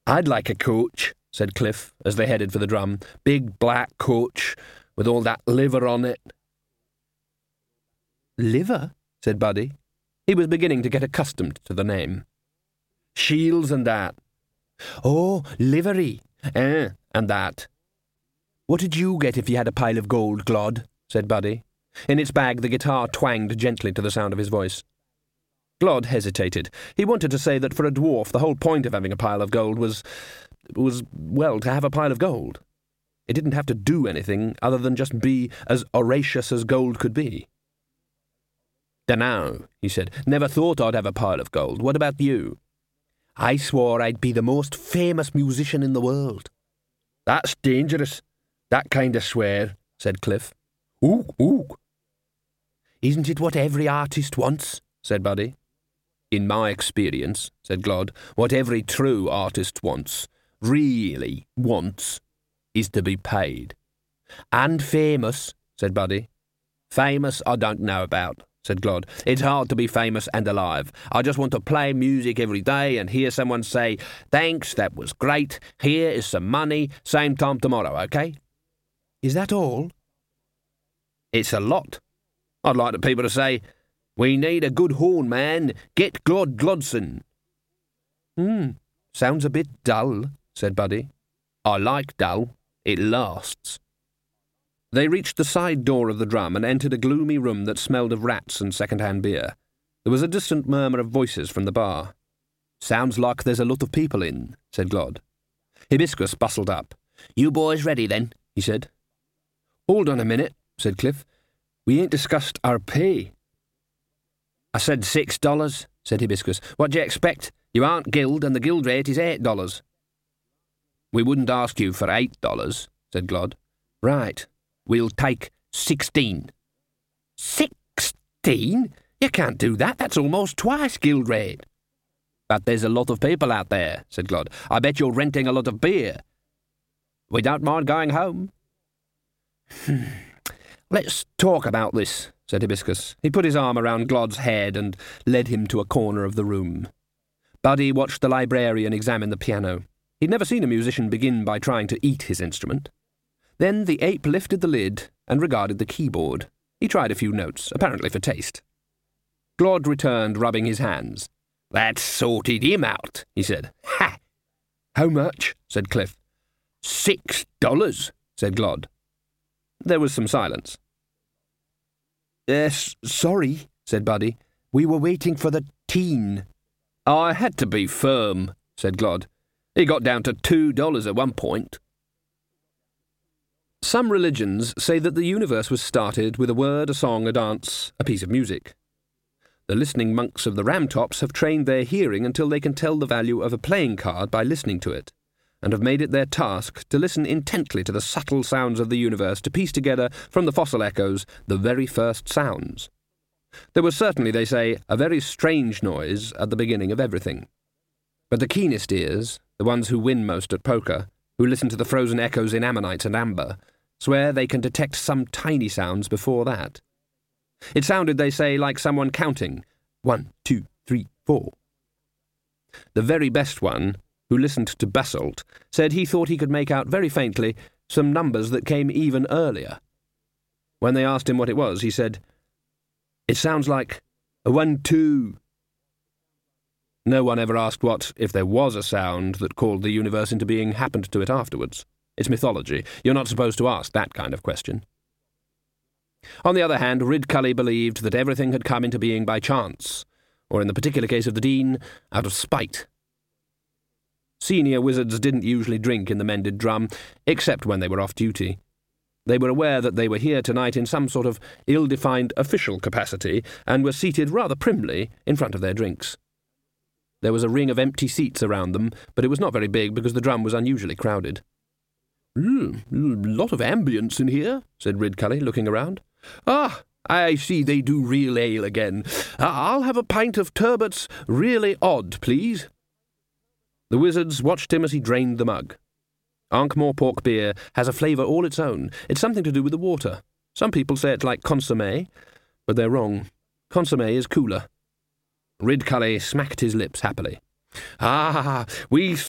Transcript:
"I'd like a coach," said Cliff, as they headed for the drum. "Big black coach, with all that liver on it." "Liver?" said Buddy. He was beginning to get accustomed to the name. "Shields and that." "Oh, livery. And that." "What did you get if you had a pile of gold, Glod?" said Buddy. In its bag the guitar twanged gently to the sound of his voice. Glod hesitated. He wanted to say that for a dwarf the whole point of having a pile of gold was, well, to have a pile of gold. It didn't have to do anything other than just be as audacious as gold could be. "Dunno," he said. "Never thought I'd have a pile of gold. What about you?" "I swore I'd be the most famous musician in the world." "That's dangerous, that kind of swear," said Cliff. "Ook, ook." "Isn't it what every artist wants?" said Buddy. "In my experience," said Glod, "what every true artist wants, really wants, is to be paid." "And famous," said Buddy. "Famous I don't know about," said Glod. "It's hard to be famous and alive. I just want to play music every day and hear someone say, 'Thanks, that was great. Here is some money. Same time tomorrow, okay?'" "Is that all?" "It's a lot. I'd like the people to say, 'We need a good horn man. Get Glod Glodson.'" Sounds a bit dull," said Buddy. "I like dull. It lasts." They reached the side door of the drum and entered a gloomy room that smelled of rats and second-hand beer. There was a distant murmur of voices from the bar. "Sounds like there's a lot of people in," said Glod. Hibiscus bustled up. "You boys ready, then?" he said. "Hold on a minute," said Cliff. "We ain't discussed our pay." "I said $6, said Hibiscus. "What do you expect? You aren't guild, and the guild rate is $8. "We wouldn't ask you for $8, said Glod. "Right. We'll take 16. "16? You can't do that. That's almost twice guild rate." "But there's a lot of people out there," said Glod. "I bet you're renting a lot of beer." "We don't mind going home." "Let's talk about this," said Hibiscus. He put his arm around Glod's head and led him to a corner of the room. Buddy watched the librarian examine the piano. He'd never seen a musician begin by trying to eat his instrument. Then the ape lifted the lid and regarded the keyboard. He tried a few notes, apparently for taste. Glod returned, rubbing his hands. "That sorted him out," he said. "Ha!" "How much?" said Cliff. $6, said Glod. There was some silence. Sorry, said Buddy. "We were waiting for the teen." "I had to be firm," said Glod. "He got down to $2 at one point." Some religions say that the universe was started with a word, a song, a dance, a piece of music. The listening monks of the Ramtops have trained their hearing until they can tell the value of a playing card by listening to it, and have made it their task to listen intently to the subtle sounds of the universe to piece together from the fossil echoes the very first sounds. There was certainly, they say, a very strange noise at the beginning of everything. But the keenest ears, the ones who win most at poker, who listen to the frozen echoes in ammonite and amber, swear they can detect some tiny sounds before that. It sounded, they say, like someone counting 1, 2, 3, 4. The very best one, who listened to basalt, said he thought he could make out very faintly some numbers that came even earlier. When they asked him what it was, he said, "It sounds like a 1, 2. No one ever asked what, if there was a sound that called the universe into being, happened to it afterwards. It's mythology. You're not supposed to ask that kind of question. On the other hand, Ridcully believed that everything had come into being by chance, or in the particular case of the Dean, out of spite. Senior wizards didn't usually drink in the Mended Drum, except when they were off duty. They were aware that they were here tonight in some sort of ill-defined official capacity, and were seated rather primly in front of their drinks. There was a ring of empty seats around them, but it was not very big because the drum was unusually crowded. "Lot of ambience in here," said Ridcully, looking around. "Ah, I see they do real ale again. I'll have a pint of Turbott's Really Odd, please." The wizards watched him as he drained the mug. Ankh-Morpork beer has a flavour all its own. It's something to do with the water. Some people say it's like consommé, but they're wrong. Consommé is cooler. Ridcully smacked his lips happily. "Ah, we